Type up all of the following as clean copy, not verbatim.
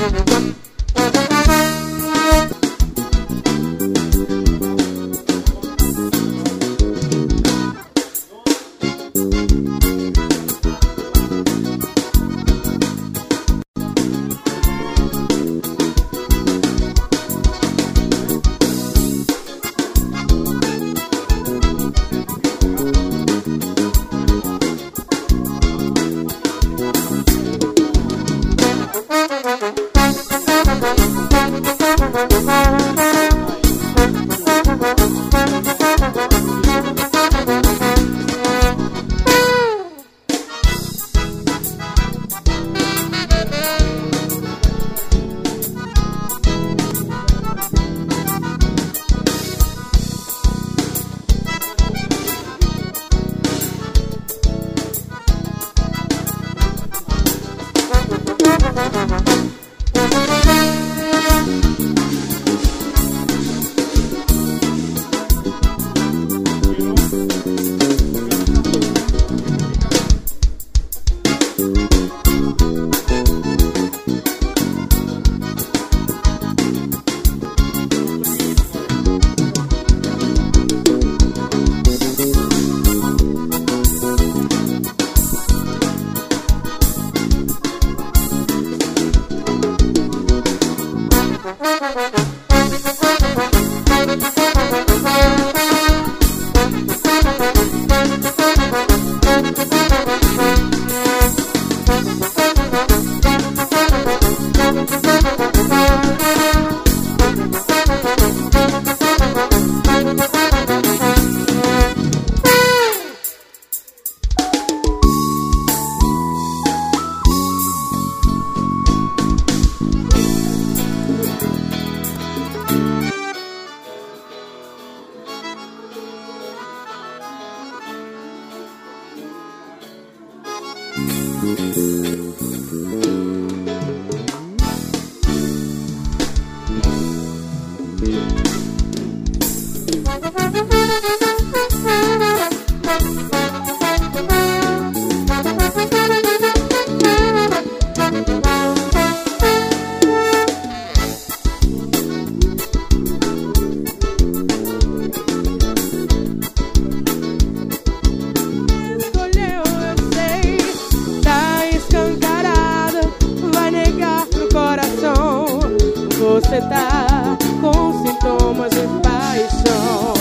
Você tá com sintomas de paixão.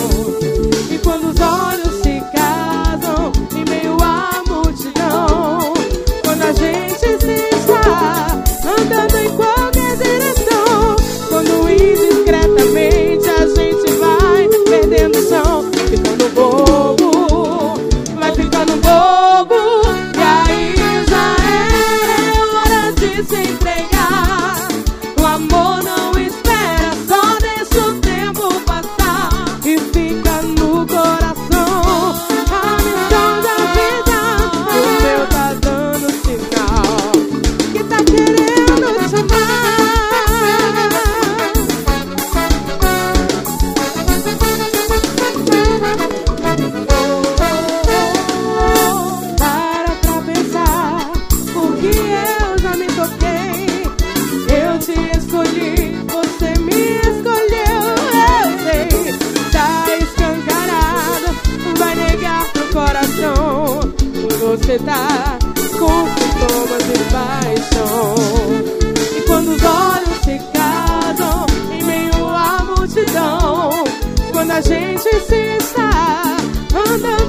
E quando os olhos se casam em meio à multidão, quando a gente se está andando em qualquer direção, quando indiscretamente a gente vai perdendo o chão, ficando bobo, vai ficando bobo. E aí já é hora de se entregar. O amor não espera, só deixa o tempo passar e fica no coração a missão da vida. O meu tá dando sinal que tá querendo te amar. Para pra pensar, porque eu já me toquei. Eu te escolhi, você me escolheu, eu sei. Tá escancarado, vai negar pro coração. Você tá com sintomas de paixão. E quando os olhos se casam em meio à multidão, quando a gente se está andando